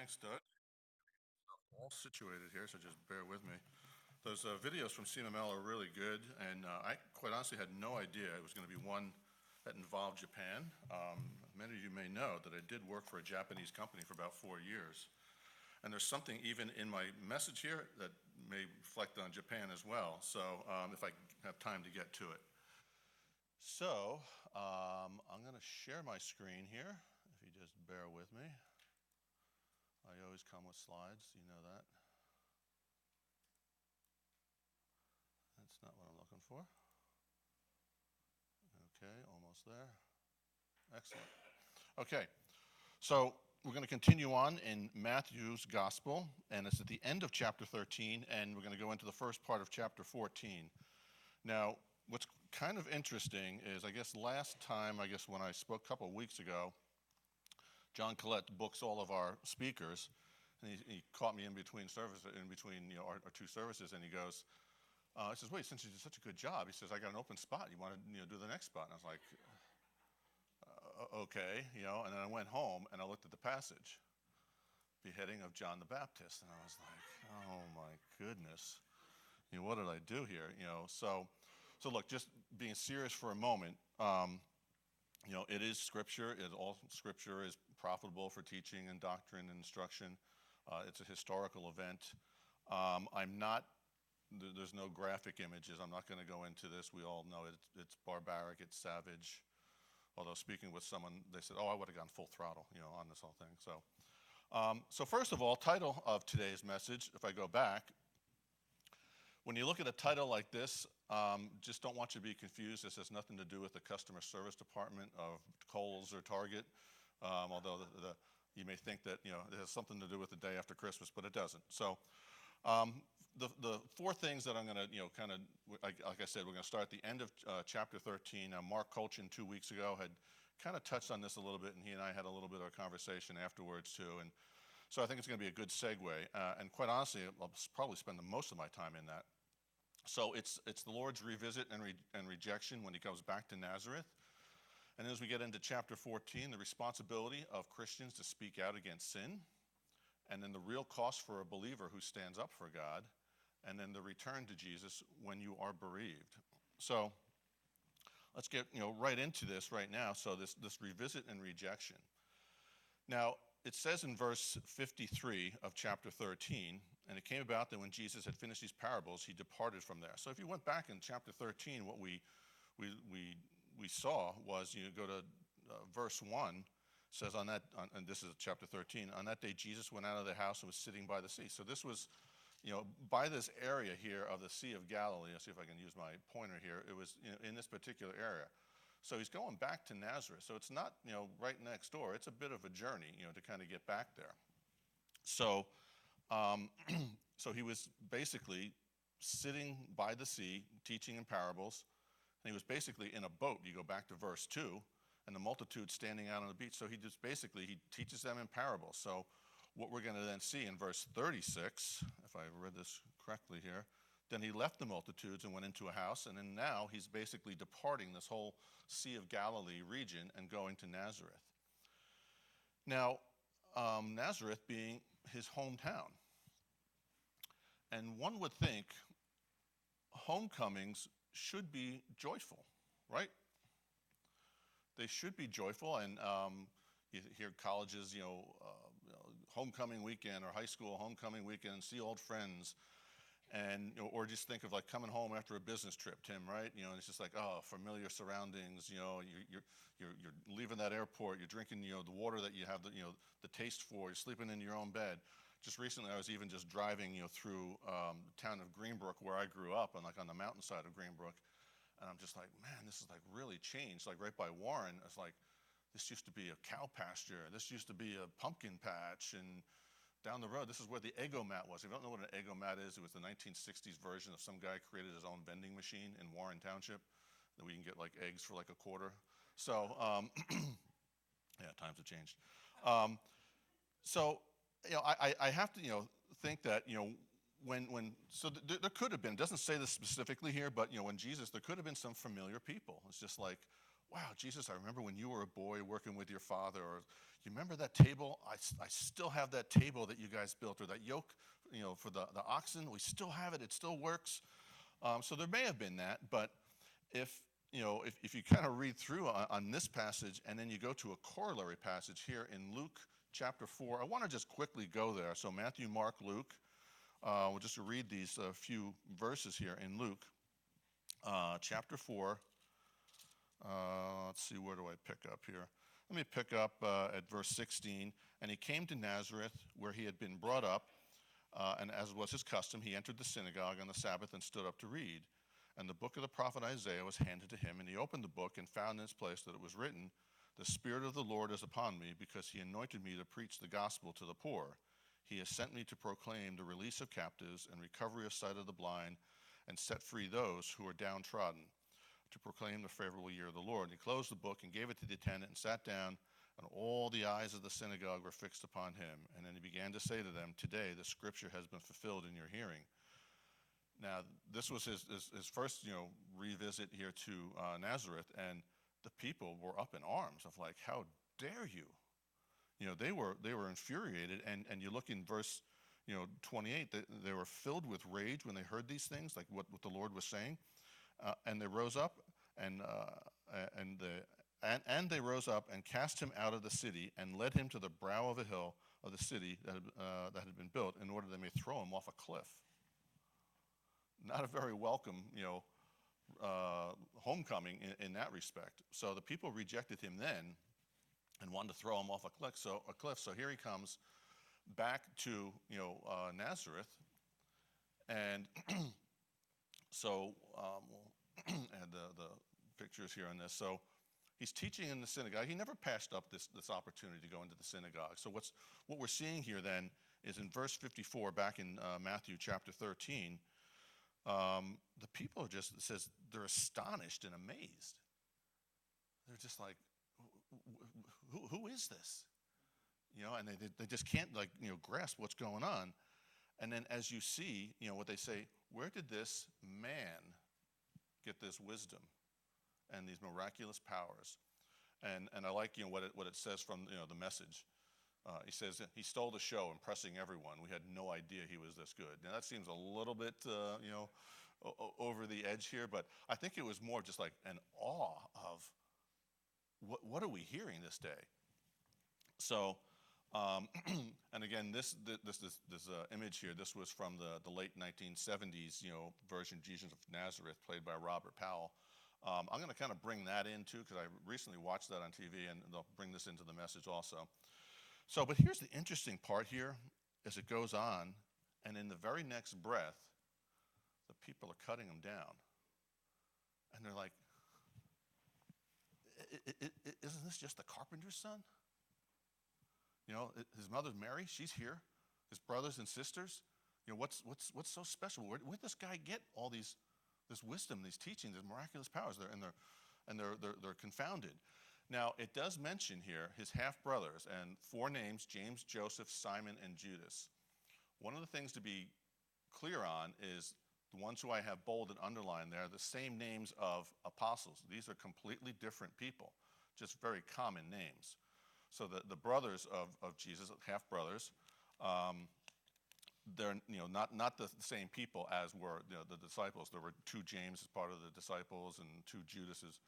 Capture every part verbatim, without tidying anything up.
Thanks, Doug. All situated here, so just bear with me. Those uh, videos from C M M L are really good, and uh, I quite honestly had no idea it was going to be one that involved Japan. Um, many of you may know that I did work for a Japanese company for about four years. And there's something even in my message here that may reflect on Japan as well. So um, if I have time to get to it. So um, I'm going to share my screen here, if you just bear with me. I always come with slides, you know that. That's not what I'm looking for. Okay, almost there. Excellent. Okay, so we're going to continue on in Matthew's Gospel, and it's at the end of chapter thirteen, and we're going to go into the first part of chapter fourteen. Now, what's kind of interesting is, I guess last time, I guess when I spoke a couple of weeks ago, John Collette books all of our speakers, and he, he caught me in between services, in between you know our, our two services, and he goes, uh, he says, "Wait, since you did such a good job," he says, "I got an open spot. You want to you know do the next spot?" And I was like, uh, "Okay," you know. And then I went home and I looked at the passage, beheading of John the Baptist, and I was like, "Oh my goodness, you know, what did I do here?" You know, so, so look, just being serious for a moment. Um, You know, it is scripture. It, all scripture is profitable for teaching and doctrine and instruction. Uh, it's a historical event. Um, I'm not, th- there's no graphic images. I'm not going to go into this. We all know it. It's, it's barbaric. It's savage. Although speaking with someone, they said, "Oh, I would have gone full throttle, you know, on this whole thing." So, um, so first of all, title of today's message. If I go back, when you look at a title like this, um, just don't want you to be confused. This has nothing to do with the customer service department of Kohl's or Target, um, although the, the, you may think that you know it has something to do with the day after Christmas, but it doesn't. So um, the, the four things that I'm going to, you know, kind of, like, like I said, we're going to start at the end of uh, chapter thirteen. Uh, Mark Colchin two weeks ago had kind of touched on this a little bit, and he and I had a little bit of a conversation afterwards too. And so I think it's going to be a good segue. Uh, and quite honestly, I'll probably spend the most of my time in that. So it's, it's the Lord's revisit and, re, and rejection when he goes back to Nazareth. And as we get into chapter fourteen, the responsibility of Christians to speak out against sin, and then the real cost for a believer who stands up for God, and then the return to Jesus when you are bereaved. So let's get you know right into this right now. So this, this revisit and rejection. Now, it says in verse fifty-three of chapter thirteen, and it came about that when Jesus had finished these parables, he departed from there. So if you went back in chapter thirteen, what we we we we saw was, you go to uh, verse one, says on that, on, and this is chapter thirteen, on that day Jesus went out of the house and was sitting by the sea. So this was, you know, by this area here of the Sea of Galilee. Let's see if I can use my pointer here. It was, you know, in this particular area. So he's going back to Nazareth. So it's not, you know, right next door. It's a bit of a journey, you know, to kind of get back there. So, um, so he was basically sitting by the sea, teaching in parables, and he was basically in a boat. You go back to verse two, and the multitude standing out on the beach. So he just basically, he teaches them in parables. So what we're going to then see in verse thirty-six, if I read this correctly here, then he left the multitudes and went into a house, and then now he's basically departing this whole Sea of Galilee region and going to Nazareth. Now, um, Nazareth being his hometown. And one would think homecomings should be joyful, right? They should be joyful, and um, you hear colleges, you know, uh, you know, homecoming weekend, or high school homecoming weekend, see old friends. And, you know, or just think of like coming home after a business trip, Tim, right? You know, it's just like, oh, familiar surroundings. You know, you're you're you're, you're leaving that airport. You're drinking, you know, the water that you have the you know the taste for. You're sleeping in your own bed. Just recently, I was even just driving, you know, through um, the town of Greenbrook, where I grew up, and like on the mountainside of Greenbrook, and I'm just like, man, this is like really changed. Like right by Warren, it's like this used to be a cow pasture. This used to be a pumpkin patch, and down the road, this is where the Eggomat was. If you don't know what an Eggomat is, it was the nineteen sixties version of some guy created his own vending machine in Warren Township that we can get like eggs for like a quarter. So, um, yeah, times have changed. Um, so, you know, I, I have to, you know, think that, you know, when, when so th- there could have been, it doesn't say this specifically here, but, you know, when Jesus, there could have been some familiar people. It's just like, wow, Jesus, I remember when you were a boy working with your father, or you remember that table? I, I still have that table that you guys built, or that yoke, you know, for the, the oxen. We still have it. It still works. Um, so there may have been that, but if, you know, if, if you kind of read through on, on this passage and then you go to a corollary passage here in Luke chapter four, I want to just quickly go there. So Matthew, Mark, Luke, uh, we'll just read these uh, few verses here in Luke uh, chapter four. Uh, let's see, where do I pick up here? Let me pick up uh, at verse sixteen. And he came to Nazareth, where he had been brought up, uh, and as was his custom, he entered the synagogue on the Sabbath and stood up to read. And the book of the prophet Isaiah was handed to him, and he opened the book and found in its place that it was written, "The Spirit of the Lord is upon me, because he anointed me to preach the gospel to the poor. He has sent me to proclaim the release of captives and recovery of sight of the blind, and set free those who are downtrodden, to proclaim the favorable year of the Lord." And he closed the book and gave it to the attendant and sat down, and all the eyes of the synagogue were fixed upon him. And then he began to say to them, "Today the scripture has been fulfilled in your hearing." Now, this was his, his, his first, you know, revisit here to uh, Nazareth, and the people were up in arms of like, how dare you? You know, they were they were infuriated, and, and you look in verse, you know, twenty-eight, they, they were filled with rage when they heard these things, like what, what the Lord was saying. Uh, and they rose up, and uh, and the and, and they rose up and cast him out of the city, and led him to the brow of a hill of the city that had, uh, that had been built, in order they may throw him off a cliff. Not a very welcome, you know, uh, homecoming in, in that respect. So the people rejected him then, and wanted to throw him off a cliff. So a cliff. So here he comes back to, you know, uh, Nazareth, and so um, we'll add the, the pictures here on this. So he's teaching in the synagogue. He never passed up this, this opportunity to go into the synagogue. So what's what we're seeing here then is in verse fifty-four, back in uh, Matthew chapter thirteen, um, the people are just, it says, they're astonished and amazed. They're just like, who, who is this? You know, and they, they just can't, like, you know, grasp what's going on. And then as you see, you know, what they say, where did this man get this wisdom and these miraculous powers? And and I like, you know, what it, what it says from, you know, the Message. Uh, he says, he stole the show, impressing everyone. We had no idea he was this good. Now that seems a little bit, uh, you know, o- over the edge here, but I think it was more just like an awe of, what, what are we hearing this day? So, um, and again, this this this, this uh, image here, this was from the, the late nineteen seventies, you know, version Jesus of Nazareth, played by Robert Powell. Um, I'm going to kind of bring that in too, because I recently watched that on T V, and they'll bring this into the Message also. So, but here's the interesting part here, as it goes on, and in the very next breath, the people are cutting him down, and they're like, I, I, I, "Isn't this just the carpenter's son? You know, his mother's Mary, she's here. His brothers and sisters, you know, what's what's what's so special? Where where did this guy get all these, this wisdom, these teachings, these miraculous powers?" They're, and they're and they're, they're they're confounded. Now it does mention here his half brothers, and four names: James, Joseph, Simon, and Judas. One of the things to be clear on is the ones who I have bold and underlined there, the same names of apostles. These are completely different people, just very common names. So the, the brothers of, of Jesus, half brothers, um, they're, you know, not, not the same people as were, you know, the disciples. There were two James as part of the disciples and two Judases.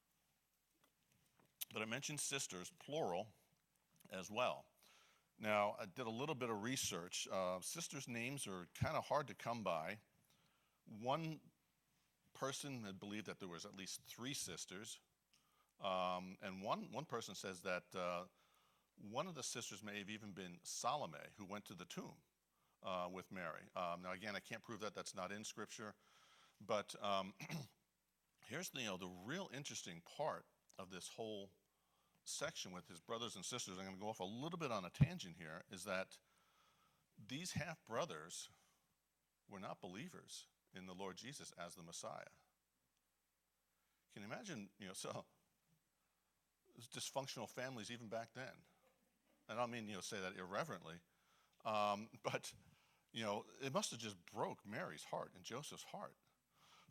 But I mentioned sisters, plural, as well. Now, I did a little bit of research. Uh, sisters' names are kind of hard to come by. One person had believed that there was at least three sisters. Um, and one, one person says that uh, one of the sisters may have even been Salome, who went to the tomb uh, with Mary. Um, now, again, I can't prove that. That's not in Scripture. But um, here's the, you know, the real interesting part of this whole section with his brothers and sisters. I'm going to go off a little bit on a tangent here, is that these half-brothers were not believers in the Lord Jesus as the Messiah. Can you imagine, you know, so dysfunctional families even back then? I don't mean, you know, say that irreverently, um, but, you know, it must have just broke Mary's heart and Joseph's heart.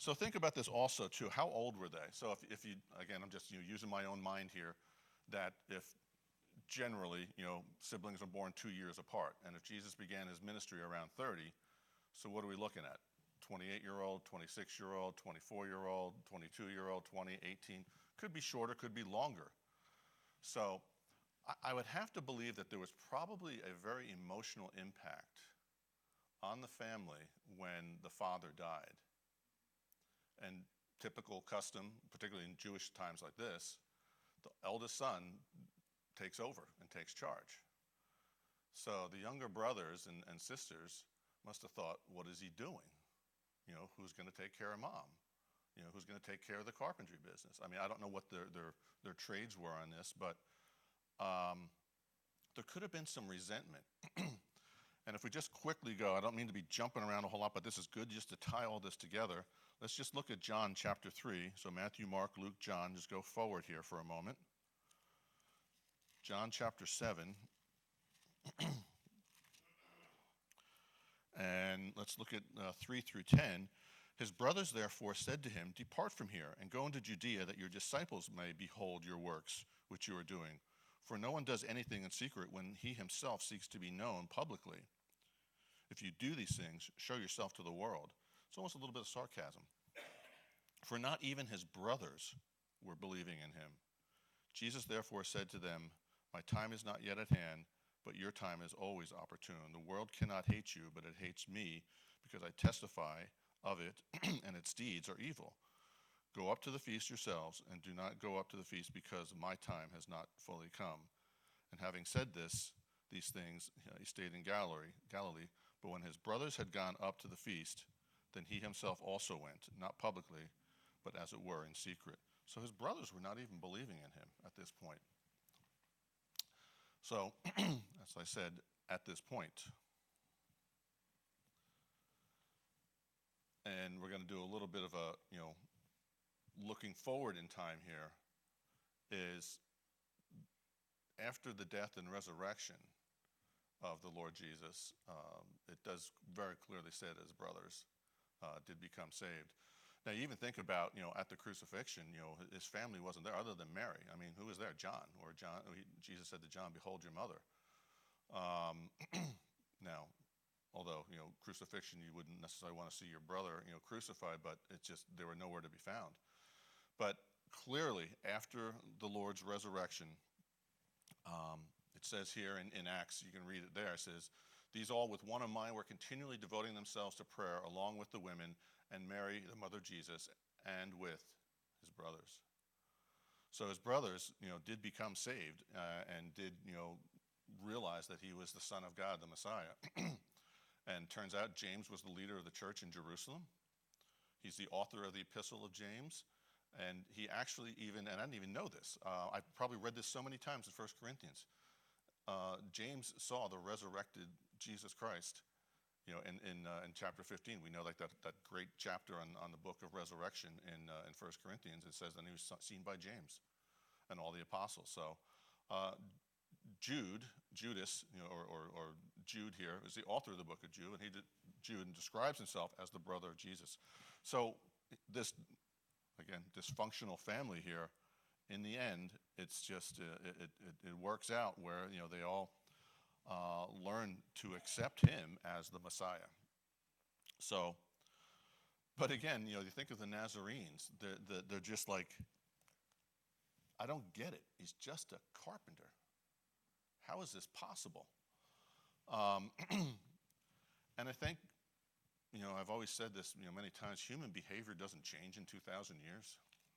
So think about this also too. How old were they? So if, if you, again, I'm just you know, using my own mind here, that if generally, you know, siblings are born two years apart, and if Jesus began his ministry around thirty, so what are we looking at? twenty-eight-year-old, twenty-six-year-old, twenty-four-year-old, twenty-two-year-old, twenty, eighteen, could be shorter, could be longer. So I, I would have to believe that there was probably a very emotional impact on the family when the father died. And typical custom, particularly in Jewish times like this, the eldest son takes over and takes charge. So the younger brothers and, and sisters must have thought, what is he doing? You know, who's going to take care of mom? You know, who's going to take care of the carpentry business? I mean, I don't know what their, their, their trades were on this, but um, there could have been some resentment. And if we just quickly go, I don't mean to be jumping around a whole lot, but this is good just to tie all this together. Let's just look at John chapter three. So Matthew, Mark, Luke, John, just go forward here for a moment. John chapter seven. And let's look at uh, three through ten. His brothers therefore said to him, "Depart from here and go into Judea, that your disciples may behold your works which you are doing. For no one does anything in secret when he himself seeks to be known publicly. If you do these things, show yourself to the world." It's almost a little bit of sarcasm. For not even his brothers were believing in him. Jesus therefore said to them, "My time is not yet at hand, but your time is always opportune. The world cannot hate you, but it hates me, because I testify of it, and its deeds are evil. Go up to the feast yourselves, and do not go up to the feast, because my time has not fully come." And having said this, these things, he stayed in Galilee, Galilee. But when his brothers had gone up to the feast, then he himself also went, not publicly, but as it were in secret. So his brothers were not even believing in him at this point. So, as I said, at this point, and we're going to do a little bit of a, you know, looking forward in time here, is after the death and resurrection of the Lord Jesus, um, it does very clearly say that his brothers uh, did become saved. Now, you even think about, you know, at the crucifixion, you know, his family wasn't there other than Mary. I mean, who was there? John, or John, he, Jesus said to John, "Behold your mother." Um, now, although, you know, crucifixion, you wouldn't necessarily want to see your brother, you know, crucified, but it's just, they were nowhere to be found. But clearly, after the Lord's resurrection, um, it says here in, in Acts, you can read it there, it says, "These all with one in mind were continually devoting themselves to prayer, along with the women, and Mary, the mother of Jesus, and with his brothers." So his brothers, you know, did become saved uh, and did, you know, realize that he was the Son of God, the Messiah. And turns out James was the leader of the church in Jerusalem. He's the author of the Epistle of James. And he actually even, and I didn't even know this, uh, I've probably read this so many times in First Corinthians. Uh, James saw the resurrected Jesus Christ. You know, in in, uh, in chapter fifteen, we know like that, that great chapter on, on the book of resurrection in uh, in First Corinthians. It says that he was seen by James and all the apostles. So uh, Jude, Judas, you know, or, or, or Jude here is the author of the book of Jude, and he did, Jude describes himself as the brother of Jesus. So this, again, dysfunctional family here, in the end, it's just uh, it, it it works out where, you know, they all Uh, learn to accept him as the Messiah. So, but again, you know, you think of the Nazarenes, they're, they're, they're just like, I don't get it. He's just a carpenter. How is this possible? Um, and I think, you know, I've always said this, you know, many times, human behavior doesn't change in two thousand years.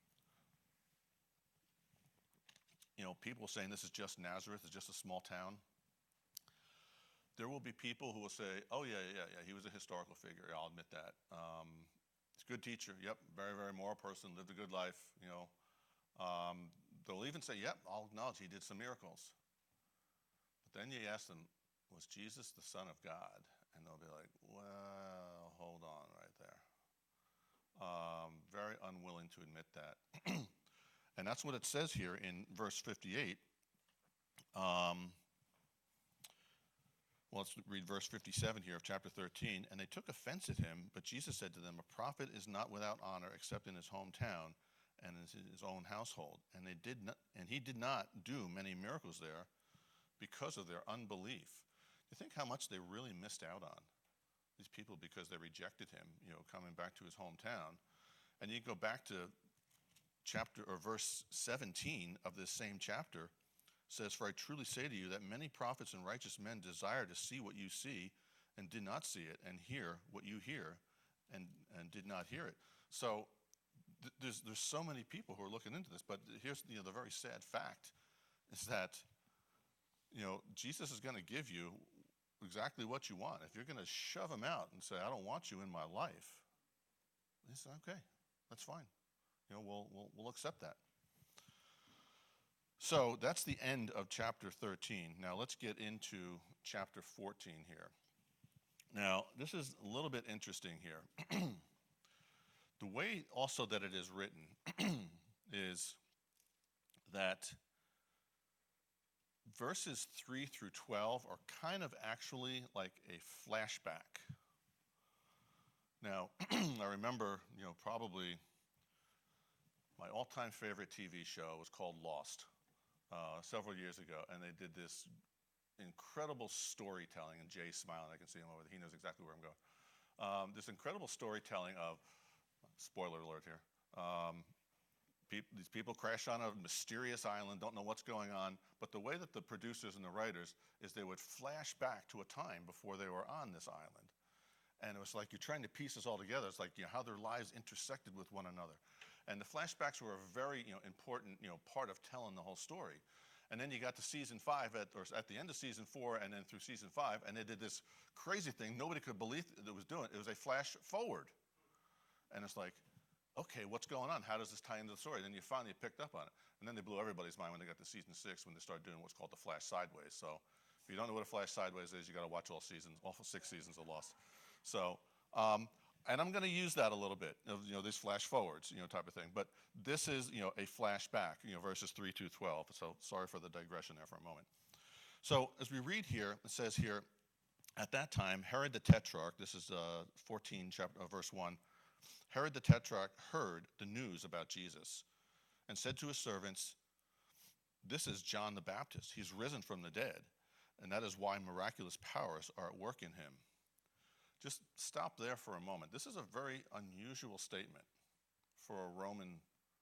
You know, people saying this is just Nazareth, it's just a small town. There will be people who will say, "Oh yeah, yeah, yeah, he was a historical figure. I'll admit that. Um, he's a good teacher. Yep, very, very moral person. Lived a good life. You know." Um, they'll even say, "Yep, I'll acknowledge he did some miracles." But then you ask them, "Was Jesus the Son of God?" And they'll be like, "Well, hold on right there." Um, very unwilling to admit that. And that's what it says here in verse fifty-eight. Um, Well, let's read verse fifty-seven here of chapter thirteen. And they took offense at him, but Jesus said to them, a prophet is not without honor except in his hometown and in his own household. And they did not, and he did not do many miracles there because of their unbelief. You think how much they really missed out on, these people, because they rejected him, you know, coming back to his hometown. And you go back to chapter or verse seventeen of this same chapter, says, for I truly say to you that many prophets and righteous men desire to see what you see and did not see it, and hear what you hear and, and did not hear it. So th- there's, there's so many people who are looking into this, but here's, you know, the very sad fact is that, you know, Jesus is going to give you exactly what you want. If you're going to shove him out and say, I don't want you in my life, he said, okay, that's fine. You know, we'll, we'll, we'll accept that. So that's the end of chapter thirteen. Now let's get into chapter fourteen here. Now, this is a little bit interesting here. The way also that it is written is that verses three through twelve are kind of actually like a flashback. Now, I remember, you know, probably my all-time favorite T V show was called Lost. Uh, several years ago, and they did this incredible storytelling, and Jay's smiling, I can see him over there, he knows exactly where I'm going. Um, this incredible storytelling of, spoiler alert here, um, pe- these people crash on a mysterious island, don't know what's going on, but the way that the producers and the writers is they would flash back to a time before they were on this island. And it was like you're trying to piece this all together. It's like, you know, how their lives intersected with one another. And the flashbacks were a very, you know, important, you know, part of telling the whole story. And then you got to season five, at, or at the end of season four, and then through season five, and they did this crazy thing nobody could believe that it was doing. It was a flash forward. And it's like, okay, what's going on? How does this tie into the story? And then you finally picked up on it. And then they blew everybody's mind when they got to season six, when they started doing what's called the flash sideways. So if you don't know what a flash sideways is, you got to watch all seasons, all six seasons of Lost. So, um, and I'm going to use that a little bit, you know, these flash forwards, you know, type of thing. But this is, you know, a flashback, you know, verses three to twelve. So sorry for the digression there for a moment. So as we read here, it says here, at that time, Herod the Tetrarch, this is uh, fourteen, chapter, uh, verse one, Herod the Tetrarch heard the news about Jesus and said to his servants, this is John the Baptist. He's risen from the dead, and that is why miraculous powers are at work in him. Just stop there for a moment. This is a very unusual statement for a Roman,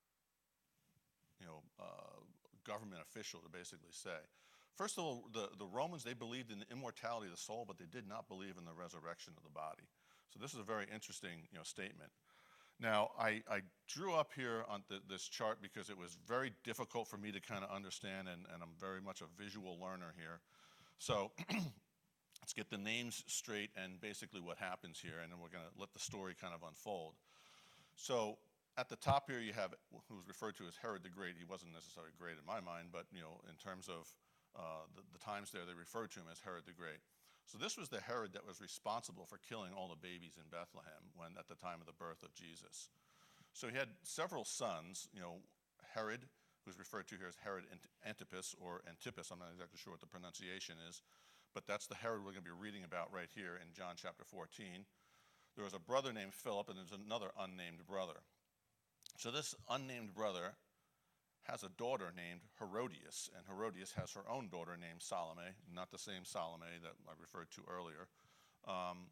you know, uh, government official to basically say. First of all, the, the Romans, they believed in the immortality of the soul, but they did not believe in the resurrection of the body. So this is a very interesting, you know, statement. Now, I, I drew up here on th- this chart because it was very difficult for me to kind of understand, and, and I'm very much a visual learner here. So let's get the names straight and basically what happens here, and then we're going to let the story kind of unfold. So at the top here you have who's referred to as Herod the Great. He wasn't necessarily great in my mind, but you know, in terms of uh, the, the times there, they referred to him as Herod the Great. So this was the Herod that was responsible for killing all the babies in Bethlehem when at the time of the birth of Jesus. So he had several sons, you know, Herod, who's referred to here as Herod Antipas or Antipas, I'm not exactly sure what the pronunciation is, but that's the Herod we're going to be reading about right here in John chapter fourteen. There was a brother named Philip, and there's another unnamed brother. So this unnamed brother has a daughter named Herodias, and Herodias has her own daughter named Salome, not the same Salome that I referred to earlier. Um,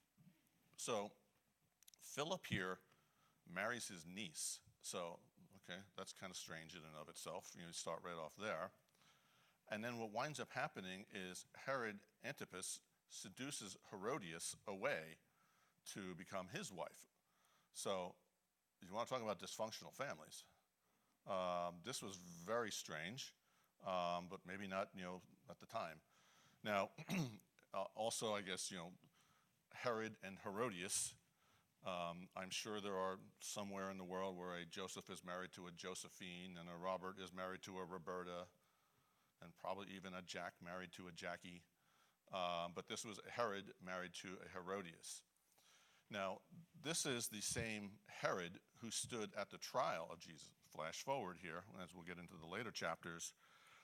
so Philip here marries his niece. So, okay, that's kind of strange in and of itself. You know, you start right off there. And then what winds up happening is Herod Antipas seduces Herodias away to become his wife. So you want to talk about dysfunctional families. Um, this was very strange, um, but maybe not, you know, at the time. Now, uh, also, I guess, you know, Herod and Herodias, um, I'm sure there are somewhere in the world where a Joseph is married to a Josephine, and a Robert is married to a Roberta, and probably even a Jack married to a Jackie. Um, but this was Herod married to a Herodias. Now, this is the same Herod who stood at the trial of Jesus. Flash forward here, as we'll get into the later chapters.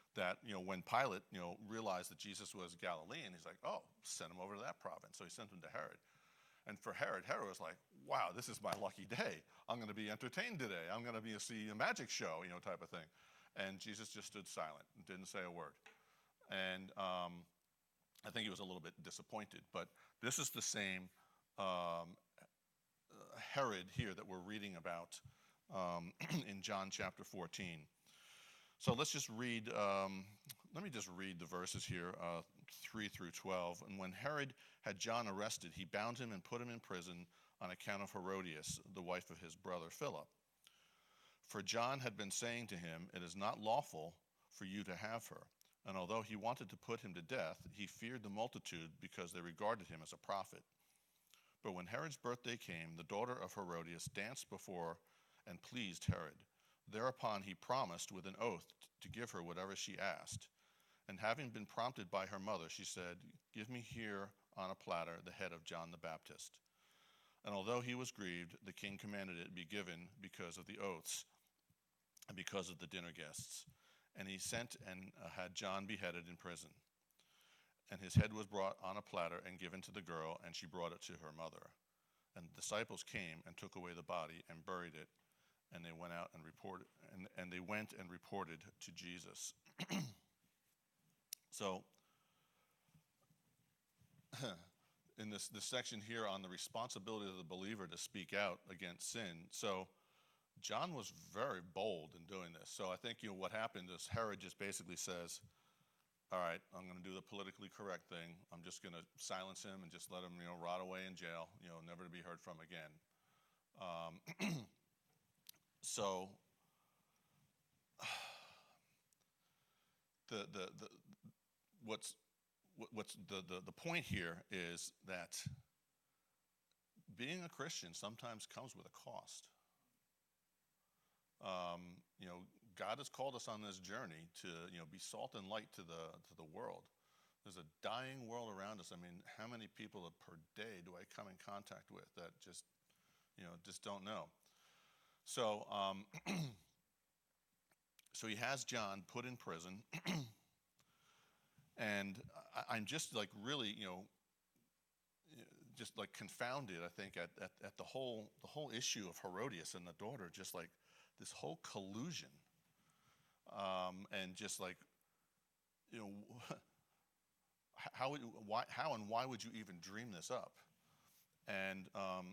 that, you know, when Pilate, you know, realized that Jesus was Galilean, he's like, oh, send him over to that province. So he sent him to Herod. And for Herod, Herod was like, wow, this is my lucky day. I'm going to be entertained today. I'm going to be see a magic show, you know, type of thing. And Jesus just stood silent and didn't say a word. And um, I think he was a little bit disappointed. But this is the same um, Herod here that we're reading about um, in John chapter fourteen. So let's just read, um, let me just read the verses here, uh, three through twelve. And when Herod had John arrested, he bound him and put him in prison on account of Herodias, the wife of his brother Philip. For John had been saying to him, it is not lawful for you to have her. And although he wanted to put him to death, he feared the multitude because they regarded him as a prophet. But when Herod's birthday came, the daughter of Herodias danced before and pleased Herod. Thereupon he promised with an oath to give her whatever she asked. And having been prompted by her mother, she said, give me here on a platter the head of John the Baptist. And although he was grieved, the king commanded it be given because of the oaths and because of the dinner guests. And he sent and uh, had John beheaded in prison. And his head was brought on a platter and given to the girl, and she brought it to her mother. And the disciples came and took away the body and buried it. And they went out and reported, and, and they went and reported to Jesus. So, in this, this section here on the responsibility of the believer to speak out against sin, so John was very bold in doing this. So I think, you know, what happened is Herod just basically says, all right, I'm going to do the politically correct thing. I'm just going to silence him and just let him, you know, rot away in jail, you know, never to be heard from again. Um, So, the the the what's what's the, the the point here is that being a Christian sometimes comes with a cost. Um, you know, God has called us on this journey to, you know, be salt and light to the to the world. There's a dying world around us. I mean, how many people per day do I come in contact with that just, you know, just don't know? So, um, so he has John put in prison, and I, I'm just like really, you know, just like confounded. I think at, at, at the whole the whole issue of Herodias and the daughter, just like this whole collusion, um, and just like, you know, how would, why how and why would you even dream this up, and um,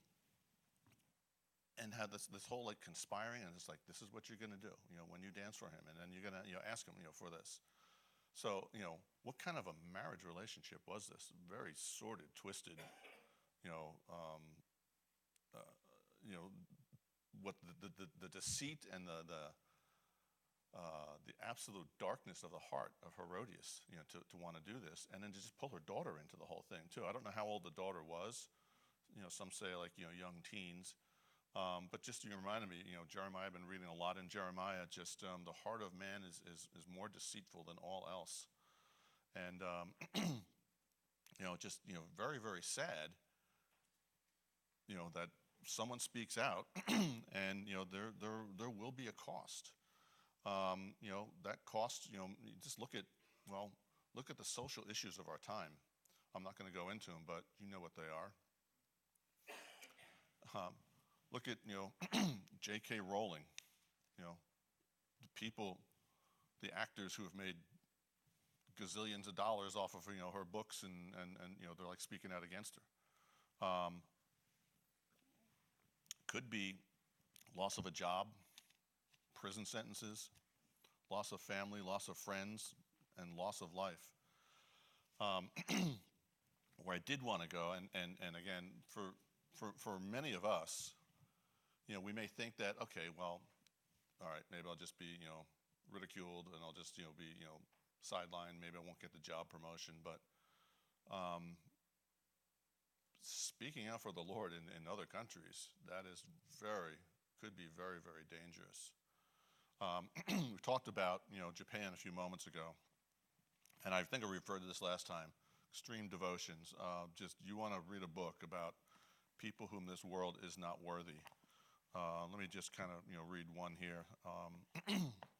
and had this this whole like conspiring, and it's like, this is what you're going to do, you know, when you dance for him, and then you're going to, you know, ask him, you know, for this. So, you know, what kind of a marriage relationship was this? Very sordid, twisted, you know, um, uh, you know, what the, the, the deceit and the the uh, the absolute darkness of the heart of Herodias, you know, to, to want to do this, and then to just pull her daughter into the whole thing too. I don't know how old the daughter was. You know, some say like, you know, young teens. Um, but just you reminded me, you know, Jeremiah, I've been reading a lot in Jeremiah, just um, the heart of man is, is, is more deceitful than all else. And, um, you know, just, you know, very, very sad, you know, that someone speaks out and, you know, there, there, there will be a cost. Um, you know, that cost, you know, you just look at, well, look at the social issues of our time. I'm not going to go into them, but you know what they are. Um, Look at, you know, J K Rowling, you know, the people, the actors who have made gazillions of dollars off of, you know, her books, and, and, and you know, they're like speaking out against her. Um, could be loss of a job, prison sentences, loss of family, loss of friends, and loss of life. Um, where I did want to go, and, and, and again, for, for, for many of us, you know, we may think that, okay, well, all right, maybe I'll just be, you know, ridiculed, and I'll just, you know, be, you know, sidelined. Maybe I won't get the job promotion. But um, speaking out for the Lord in, in other countries, that is very, could be very, very dangerous. Um, we talked about, you know, Japan a few moments ago, and I think I referred to this last time, extreme devotions. Uh, just, you want to read a book about people whom this world is not worthy. Uh, let me just kind of, you know, read one here. Um,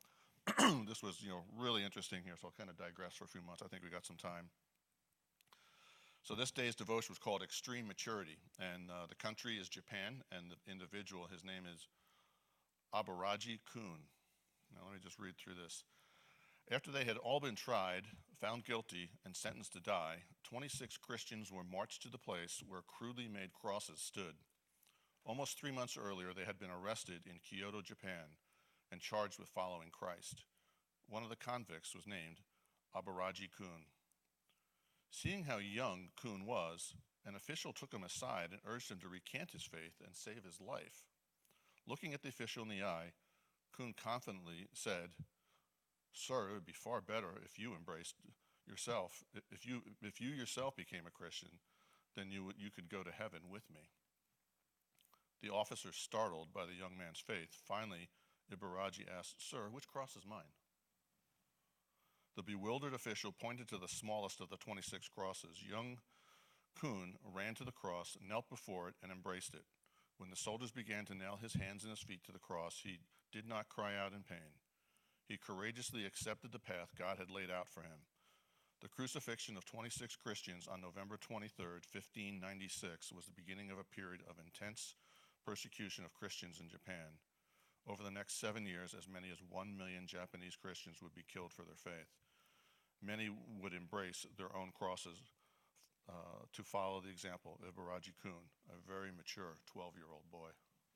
this was, you know, really interesting here, so I'll kind of digress for a few months. I think we got some time. So this day's devotion was called Extreme Maturity, and uh, the country is Japan, and the individual, his name is Abaraji Kun. Now let me just read through this. After they had all been tried, found guilty, and sentenced to die, twenty-six Christians were marched to the place where crudely made crosses stood. Almost three months earlier, they had been arrested in Kyoto, Japan, and charged with following Christ. One of the convicts was named Abaraji Kun. Seeing how young Kun was, an official took him aside and urged him to recant his faith and save his life. Looking at the official in the eye, Kun confidently said, "Sir, it would be far better if you embraced yourself. If you, if you yourself became a Christian, then you, you could go to heaven with me." The officer, startled by the young man's faith, finally, Ibaraji asked, "Sir, which cross is mine?" The bewildered official pointed to the smallest of the twenty-six crosses. Young Kun ran to the cross, knelt before it, and embraced it. When the soldiers began to nail his hands and his feet to the cross, he did not cry out in pain. He courageously accepted the path God had laid out for him. The crucifixion of twenty-six Christians on November twenty-third, fifteen ninety-six, was the beginning of a period of intense persecution of Christians in Japan. Over the next seven years, as many as one million Japanese Christians would be killed for their faith. Many would embrace their own crosses uh, to follow the example of Ibaraji Kun, a very mature twelve-year-old boy.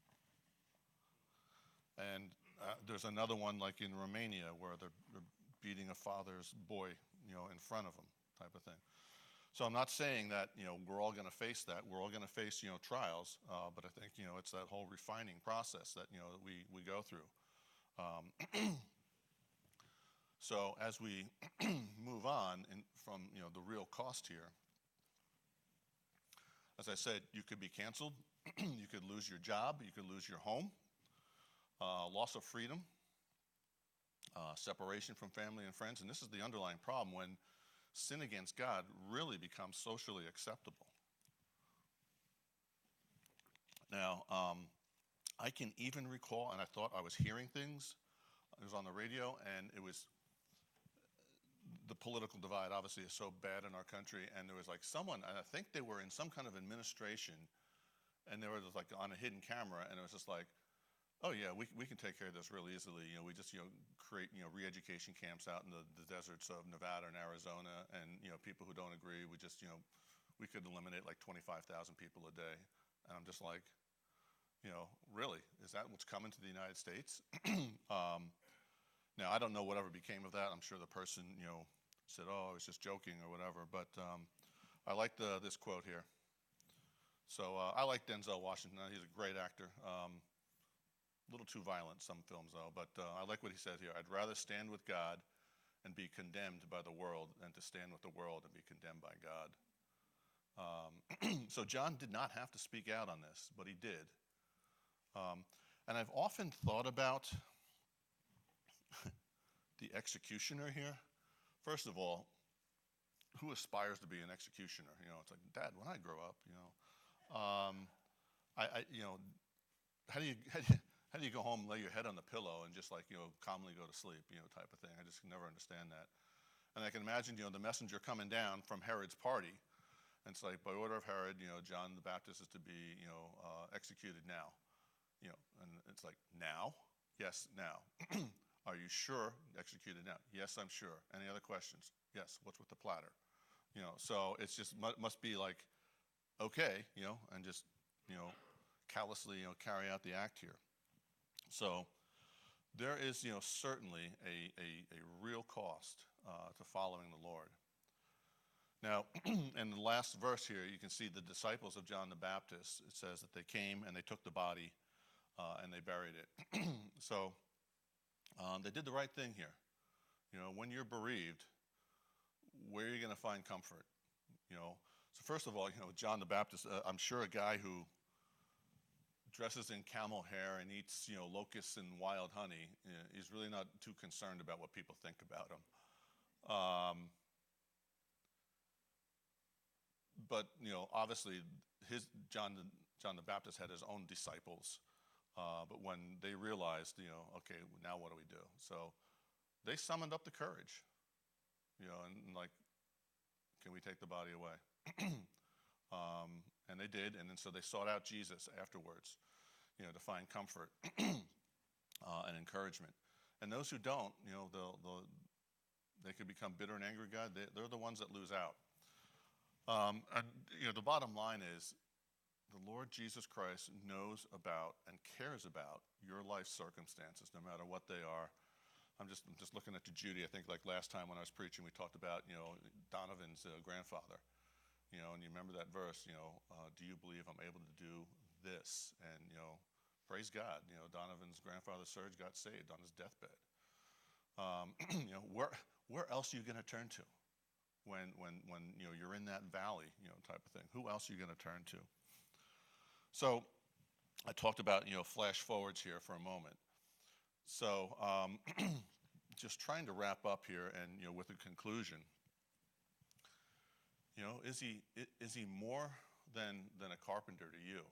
And uh, there's another one like in Romania where they're, they're beating a father's boy, you know, in front of him, type of thing. So I'm not saying that, you know, we're all going to face that. We're all going to face, you know, trials. Uh, but I think, you know, it's that whole refining process that, you know, that we, we go through. Um, so as we move on in, from, you know, the real cost here, as I said, you could be canceled. You could lose your job. You could lose your home. Uh, loss of freedom. Uh, separation from family and friends. And this is the underlying problem when sin against God really becomes socially acceptable. Now, um, I can even recall, and I thought I was hearing things, it was on the radio, and it was, the political divide obviously is so bad in our country, and there was like someone, and I think they were in some kind of administration, and they were just like on a hidden camera, and it was just like, oh yeah, we, we can take care of this real easily. You know, we just, you know, create, you know, re-education camps out in the, the deserts of Nevada and Arizona, and, you know, people who don't agree, we just, you know, we could eliminate like twenty-five thousand people a day. And I'm just like, you know, really, is that what's coming to the United States? um, now, I don't know whatever became of that. I'm sure the person, you know, said, oh, I was just joking or whatever, but um, I like the, this quote here. So uh, I like Denzel Washington. He's a great actor. Um, A little too violent, some films though, but uh, I like what he said here. I'd rather stand with God and be condemned by the world than to stand with the world and be condemned by God. Um, so John did not have to speak out on this, but he did. Um, and I've often thought about the executioner here. First of all, who aspires to be an executioner? You know, it's like, Dad, when I grow up, you know, um, I, I, you know, how do you, how do you How do you go home, lay your head on the pillow, and just like, you know, calmly go to sleep, you know, type of thing? I just never understand that. And I can imagine, you know, the messenger coming down from Herod's party, and it's like, by order of Herod, you know, John the Baptist is to be, you know, uh, executed now. You know, and it's like, now? Yes, now. Are you sure? Executed now. Yes, I'm sure. Any other questions? Yes. What's with the platter? You know, so it's just, must be like, okay, you know, and just, you know, callously, you know, carry out the act here. So there is, you know, certainly a, a, a real cost uh, to following the Lord. Now, in the last verse here, you can see the disciples of John the Baptist. It says that they came and they took the body uh, and they buried it. So um, they did the right thing here. You know, when you're bereaved, where are you going to find comfort? You know, so first of all, you know, John the Baptist, uh, I'm sure a guy who dresses in camel hair and eats, you know, locusts and wild honey, you know, he's really not too concerned about what people think about him. Um, but, you know, obviously, his John the, John the Baptist had his own disciples. Uh, but when they realized, you know, okay, now what do we do? So they summoned up the courage, you know, and, and like, can we take the body away? um, and they did, and then so they sought out Jesus afterwards, you know, to find comfort uh, and encouragement. And those who don't, you know, they'll, they'll, they could become bitter and angry. God, they, they're the ones that lose out. Um, and you know, the bottom line is, the Lord Jesus Christ knows about and cares about your life circumstances, no matter what they are. I'm just, I'm just looking at to Judy. I think like last time when I was preaching, we talked about, you know, Donovan's uh, grandfather. You know, and you remember that verse, you know, uh, do you believe I'm able to do this? And, you know, praise God, you know, Donovan's grandfather, Serge, got saved on his deathbed. Um, you know, where, where else are you going to turn to when, when, when, you know, you're in that valley, you know, type of thing? Who else are you going to turn to? So I talked about, you know, flash forwards here for a moment. So um, just trying to wrap up here and, you know, with a conclusion. You know, is he, is he more than, than a carpenter to you?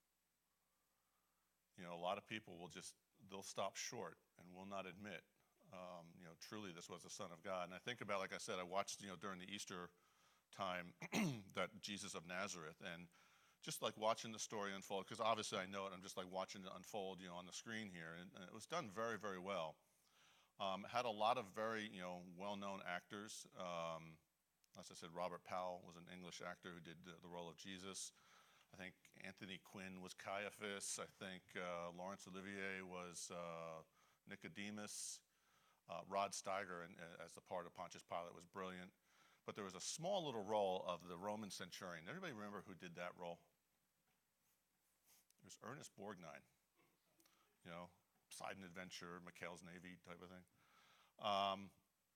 You know, a lot of people will just, they'll stop short and will not admit, um, you know, truly this was the Son of God. And I think about, like I said, I watched, you know, during the Easter time, that Jesus of Nazareth, and just like watching the story unfold, because obviously I know it, I'm just like watching it unfold, you know, on the screen here, and, and it was done very, very well. Um, had a lot of very, you know, well-known actors. Um, As I said, Robert Powell was an English actor who did the, the role of Jesus. I think Anthony Quinn was Caiaphas. I think uh, Laurence Olivier was uh, Nicodemus. Uh, Rod Steiger in, uh, as the part of Pontius Pilate was brilliant. But there was a small little role of the Roman centurion. Everybody remember who did that role? It was Ernest Borgnine. You know, Poseidon Adventure, McHale's Navy type of thing. Um,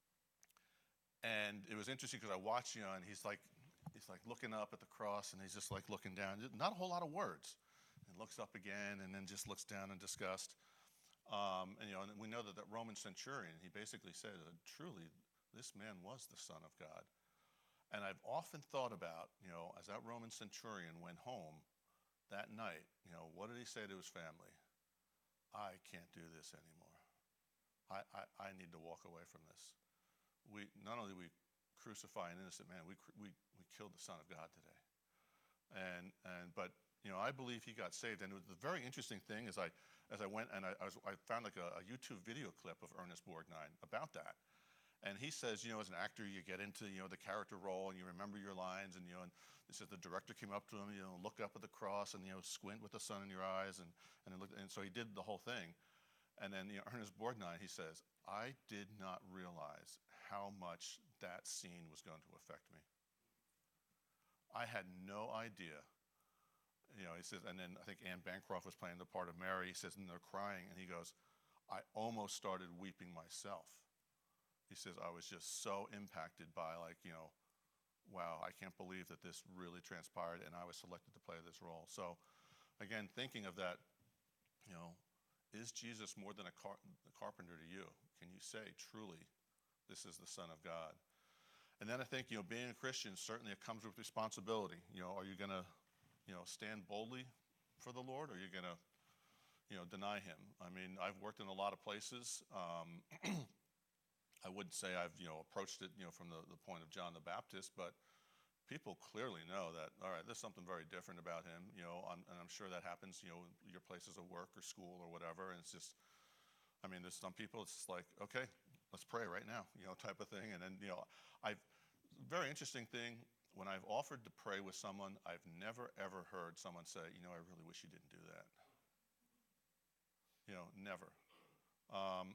And it was interesting because I watched, you know, and he's like, he's like looking up at the cross, and he's just like looking down. Not a whole lot of words. And looks up again, and then just looks down in disgust. Um, and you know, and we know that that Roman centurion, he basically said, uh, truly, this man was the Son of God. And I've often thought about, you know, as that Roman centurion went home that night, you know, what did he say to his family? I can't do this anymore. I, I, I need to walk away from this. We not only we crucify an innocent man, we we we killed the Son of God today. And and but you know, I believe he got saved. And it was the very interesting thing is I as I went and I, I was I found like a, a YouTube video clip of Ernest Borgnine about that. And he says, you know, as an actor, you get into, you know, the character role and you remember your lines, and you know, and he says the director came up to him, you know, look up at the cross and you know, squint with the sun in your eyes, and and it looked, and so he did the whole thing. And then you know, Ernest Borgnine, he says, I did not realize how much that scene was going to affect me. I had no idea. You know, he says, and then I think Anne Bancroft was playing the part of Mary. He says, and they're crying, and he goes, I almost started weeping myself. He says, I was just so impacted by, like, you know, wow, I can't believe that this really transpired, and I was selected to play this role. So, again, thinking of that, you know, is Jesus more than a, car- a carpenter to you? Can you say, truly, this is the Son of God? And then I think, you know, being a Christian, certainly it comes with responsibility. You know, are you going to, you know, stand boldly for the Lord, or are you going to, you know, deny him? I mean, I've worked in a lot of places. Um, I wouldn't say I've, you know, approached it, you know, from the, the point of John the Baptist, but people clearly know that, all right, there's something very different about him, you know, I'm, and I'm sure that happens, you know, your places of work or school or whatever, and it's just, I mean, there's some people, it's just like, okay, let's pray right now, you know, type of thing. And then, you know, I've, very interesting thing, when I've offered to pray with someone, I've never, ever heard someone say, you know, I really wish you didn't do that. You know, never. Um,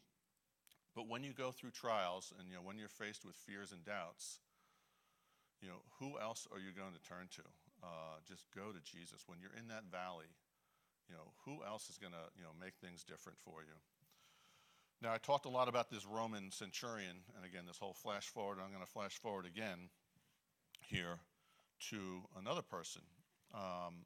but when you go through trials and, you know, when you're faced with fears and doubts, you know, who else are you going to turn to? Uh, just go to Jesus. When you're in that valley, you know, who else is going to, you know, make things different for you? Now, I talked a lot about this Roman centurion, and again, this whole flash forward, I'm going to flash forward again here to another person um,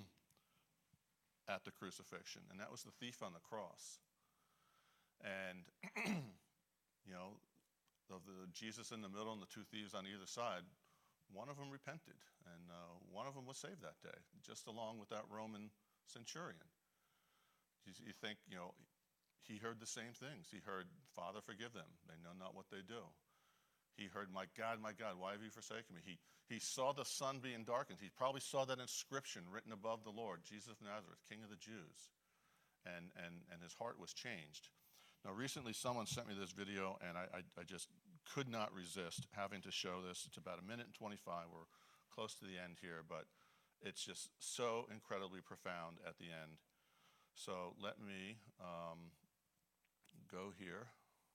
at the crucifixion, and that was the thief on the cross. And, you know, of the Jesus in the middle and the two thieves on either side, one of them repented, and uh, one of them was saved that day, just along with that Roman centurion. You, you think, you know, he heard the same things. He heard, Father, forgive them. They know not what they do. He heard, my God, my God, why have you forsaken me? He, he saw the sun being darkened. He probably saw that inscription written above the Lord, Jesus of Nazareth, King of the Jews. And, and, and his heart was changed. Now, recently someone sent me this video, and I, I, I just could not resist having to show this. It's about a minute and twenty-five. We're close to the end here, but it's just so incredibly profound at the end. So let me um, go here.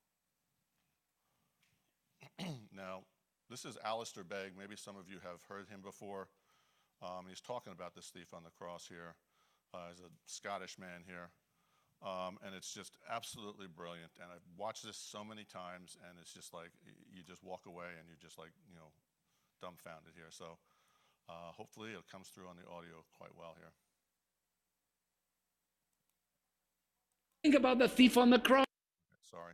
Now, this is Alistair Begg. Maybe some of you have heard him before. Um, he's talking about this thief on the cross here. Uh, he's a Scottish man here. Um, and it's just absolutely brilliant. And I've watched this so many times, and it's just like, you just walk away and you're just like, you know, dumbfounded here. So uh, hopefully it comes through on the audio quite well here. Think about the thief on the cross. Sorry.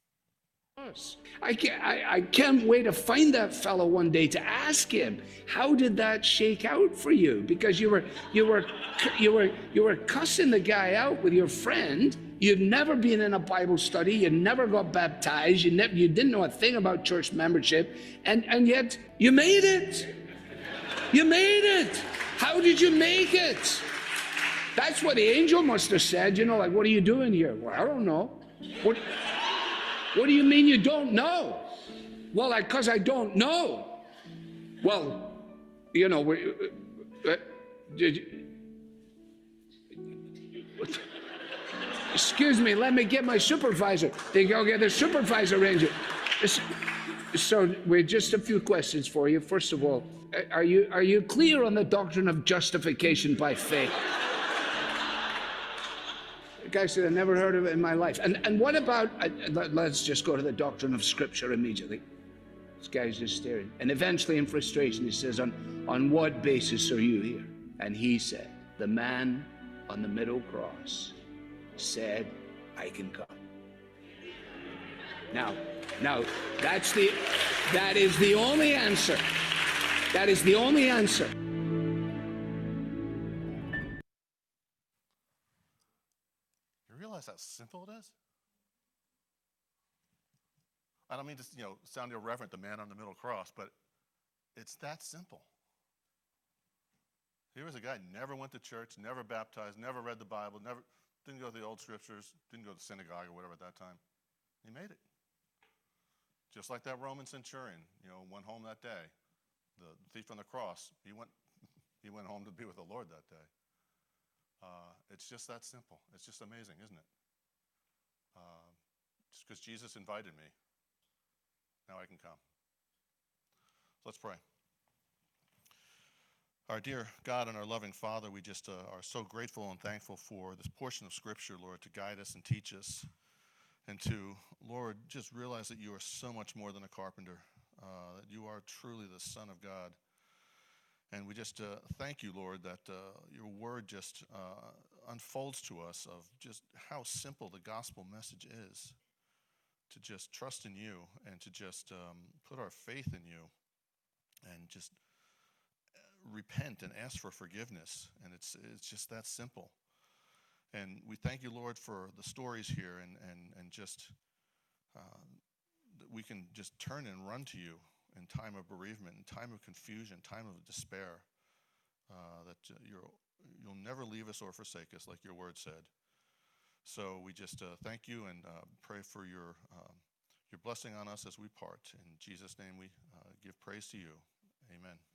I can't, I, I can't wait to find that fellow one day to ask him, how did that shake out for you? Because you were you were you were you were cussing the guy out with your friend. You'd never been in a Bible study. You never got baptized. You never you didn't know a thing about church membership, and and yet you made it. You made it. How did you make it? That's what the angel must have said. You know, like, what are you doing here? Well, I don't know. What? What do you mean you don't know? Well, because I, I don't know. Well, you know, we, uh, did you, excuse me, let me get my supervisor. They go get the supervisor ranger. So, we're just a few questions for you. First of all, are you are you clear on the doctrine of justification by faith? The guy said, I never heard of it in my life. And and what about, uh, let's just go to the doctrine of Scripture immediately. This guy's just staring. And eventually in frustration, he says, on, on what basis are you here? And he said, the man on the middle cross said, I can come. Now, now, that's the, that is the only answer. That is the only answer. How simple it is? I don't mean to, you know, sound irreverent, the man on the middle cross, but it's that simple. Here was a guy who never went to church, never baptized, never read the Bible, never didn't go to the old scriptures, didn't go to synagogue or whatever at that time. He made it. Just like that Roman centurion, you know, went home that day. The thief on the cross, he went, he went home to be with the Lord that day. Uh, it's just that simple. It's just amazing, isn't it? Uh, just because Jesus invited me, now I can come. So let's pray. Our dear God and our loving Father, we just uh, are so grateful and thankful for this portion of Scripture, Lord, to guide us and teach us, and to, Lord, just realize that you are so much more than a carpenter, uh, that you are truly the Son of God. And we just uh, thank you, Lord, that uh, your word just uh, unfolds to us of just how simple the gospel message is, to just trust in you and to just um, put our faith in you and just repent and ask for forgiveness. And it's it's just that simple. And we thank you, Lord, for the stories here and, and, and just uh, that we can just turn and run to you in time of bereavement, in time of confusion, time of despair, uh, that uh, you're, you'll never leave us or forsake us, like your word said. So we just uh, thank you and uh, pray for your, uh, your blessing on us as we part. In Jesus' name we uh, give praise to you. Amen.